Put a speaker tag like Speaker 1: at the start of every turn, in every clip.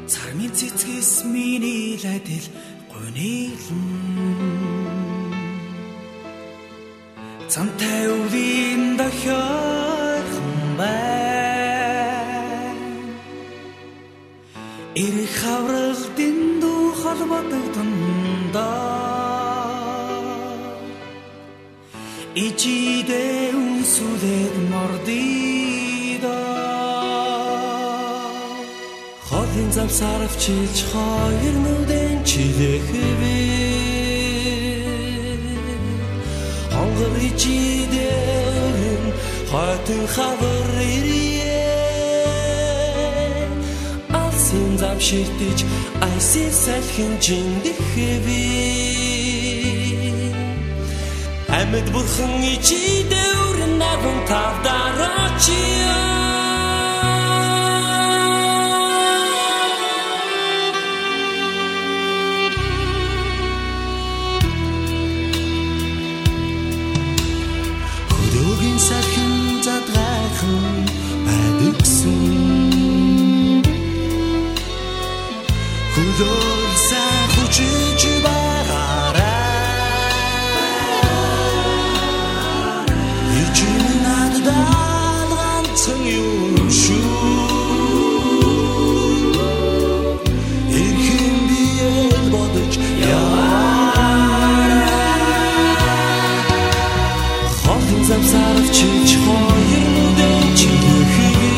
Speaker 1: Цагийн цэцгээс миний лайдэл гонилн Цамтай өвлийн дохиорхон бай Ирэх хавралдын дуу холбогдондоо Ичидээ үнсүлээд мордидоо Холын завсаравчилж хоёр нүдэн чилэхэвэ Хонгор ичидээ хатан хавар ирээ Алсын зам ширтэж айсийн салхин жиндэхэвэ Амьд бурхан ичидээ өрн наган тавдарачиа Салхин задгайхан байдагсан Хөлөөлсөн хүчиж байгаарай Ичим надад ганцхан юм шүү Эрхэм биел бодож Завсаравчилж хоёр нүдэн чилэхэвэ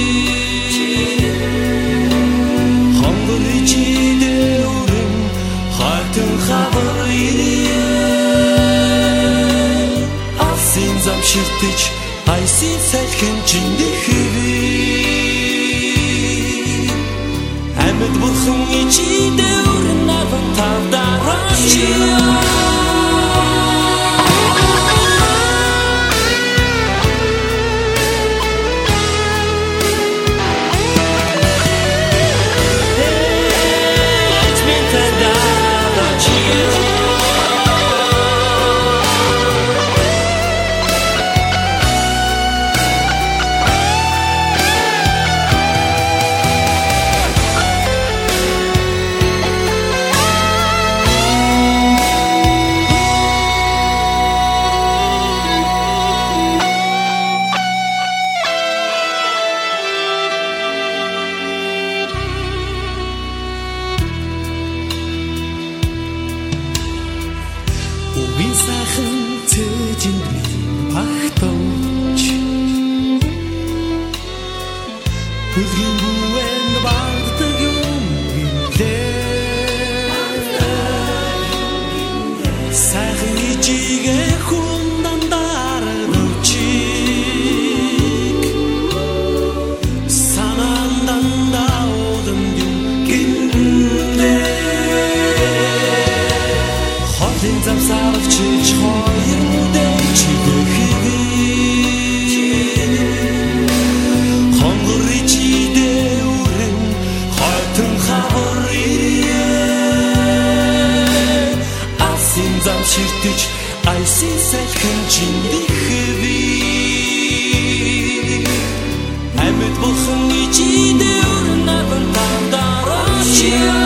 Speaker 1: Хонгор ичидээ өрн хатан хавар ирээ Алсын зам ширтэж айсийн салхин жиндэхэвэ Амьд бурхан ичидээ өрн наган тавдарачиа Үгийн сайхан цэжинд минь багтооч Хүлгийн бүэнд багддаг юм гэлээ Сайхан ичигээ хүн дандаар дөвчиг Санаан дандаа удам юм гэлээ Холын завсаравчилж хоёр нүдэн чилэхэвэ Хонгор ичидээ өрн хатан хавар ирээ Алсын зам ширтэж айсийн салхин жиндэхэвэ Амьд бурхан ичидээ өрн наган тавдарачиа